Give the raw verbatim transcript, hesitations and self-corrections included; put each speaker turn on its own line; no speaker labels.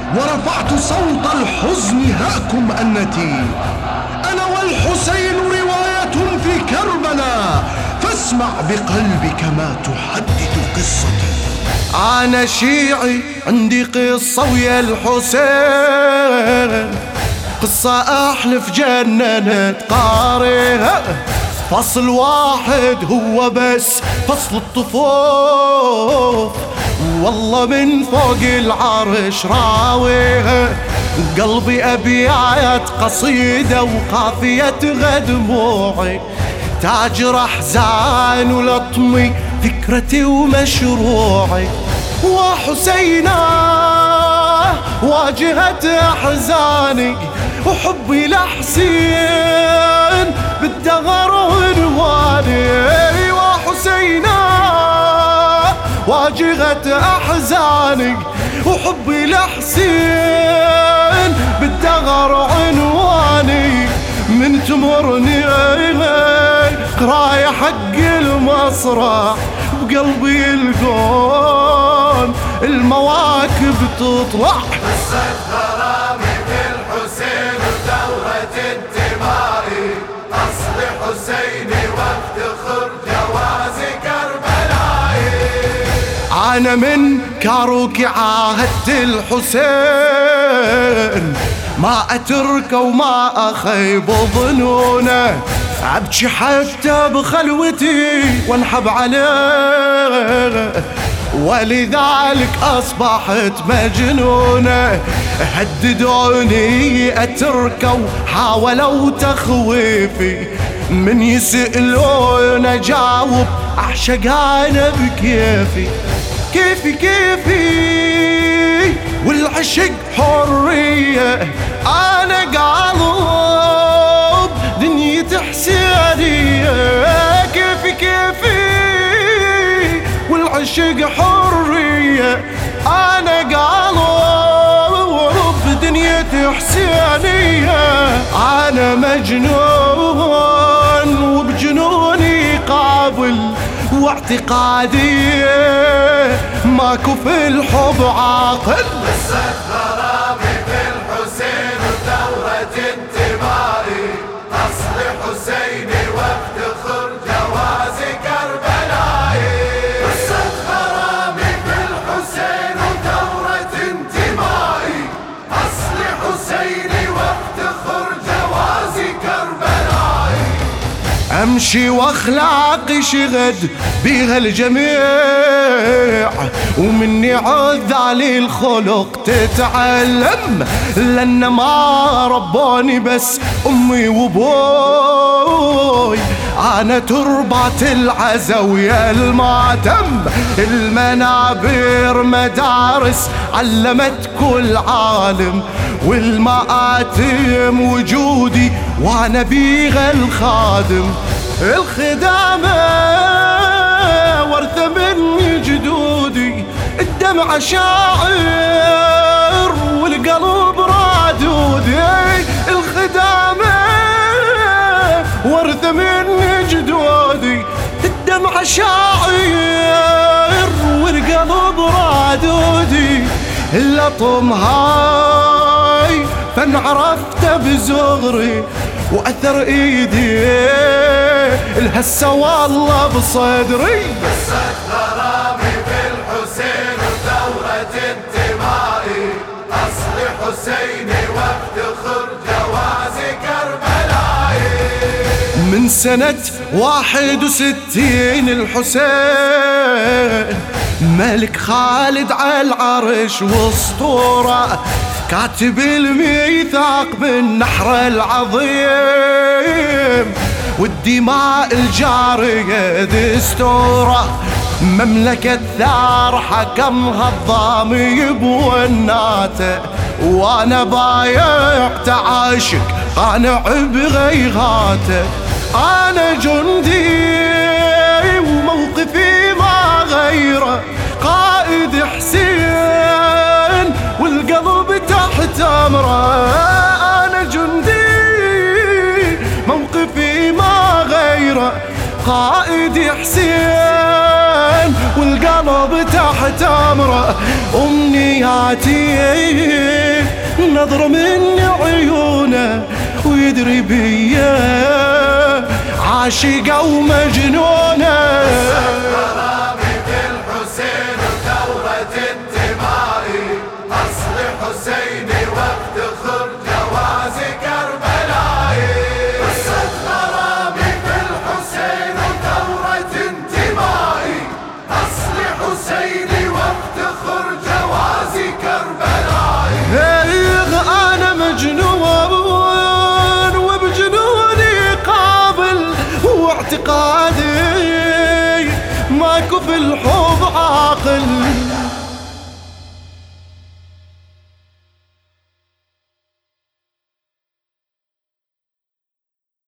ورفعت صوت الحزن هاكم أنتي. أنا والحسين رواية في كربلاء، فاسمع بقلبك ما تحدث قصتي.
أنا شيعي عندي قصة ويا الحسين، قصة أحلف جننت قارئها. فصل واحد هو بس فصل الطفوف، والله من فوق العرش راويها. قلبي أبيات قصيدة وقافية غدموعي، تاجر أحزان ولطمي فكرتي ومشروعي. وحسينا واجهت أحزاني، وحبي لحسين بالدهر عنواني. وحسينا واجهت أحزاني، وحبي لحسين بالدهر عنواني. من تمرني قراية حق المسرح، بقلبي الكون المواكب تطلع.
قصة غرامي بالحسين ودورة انتمائي، أصل حسيني وافتخر جوازي كربلائي.
أنا من كاروكي عاهدت الحسين، ما أتركه وما أخيب ظنونه. أبكي حتى بخلوتي وانحب عليه، ولذلك أصبحت مجنونة. هددوني أتركه وحاولوا تخويفي، من يسألون أجاوب أعشق أنا بكيفي. كيفي كيفي والعشق حرية، أنا قلب دنيتي حسينية. كيفي كيفي والعشق حرية، أنا قلب دنيتي حسينية. أنا مجنون وبجنوني قابل، واعتقادي ماكو في الحب عاقل.
قصة غرامي بالحسين ودورة انتمائي، أصل حسيني وافتخر جوازي كربلائي. قصة غرامي بالحسين ودورة انتمائي، أصل حسيني وافتخر جوازي كربلائي.
أمشي واخلاقي شغد بيها الجميع، ومني عذالي الخلق تتعلم. لأن ما ربوني بس أمي وبوي، أنا تربة العزا ويا الماتم. المنابر مدارس علمت كل عالم، والمآتم وجودي وأنا بيها الخادم. الخدامة ورثة من جدودي، الدمع شاعر والقلب رادودي. الخدامة ورثة من جدودي، الدمع شاعر والقلب رادودي. اللطم هاي فن عرفته بزغري، وأثر إيدي الهسة والله بصدري.
قصة غرامي بالحسين ودورة انتمائي، أصل حسيني وافتخر جوازي كربلائي.
من سنة واحد وستين الحسين ملك خالد على العرش واسطورة، كاتب الميثاق بالنحر العظيم، والدماء الجارية دستورة. مملكة ثار حكمها الضامي بوناته، وانا بايع تعاشق قانع بغيغاته. انا جندي وموقفي ما غيره، قائد حسين والقلب تحت امره. انا جندي موقفي ما غيره، قائد حسين والقلب والقلب تحت أمره. أمنياتي نظر من عيونه ويدري بيا عاشقة ومجنونة.
غرامي في الحسين وثورة انتمائي، أصل حسيني وافتخر جوازي كربلائي. قصة غرامي في الحسين وثورة انتمائي، أصل حسيني وافتخر جوازي كربلائي.
أنا مجنون وبجنوني قابل، واعتقادي ماكو في الحب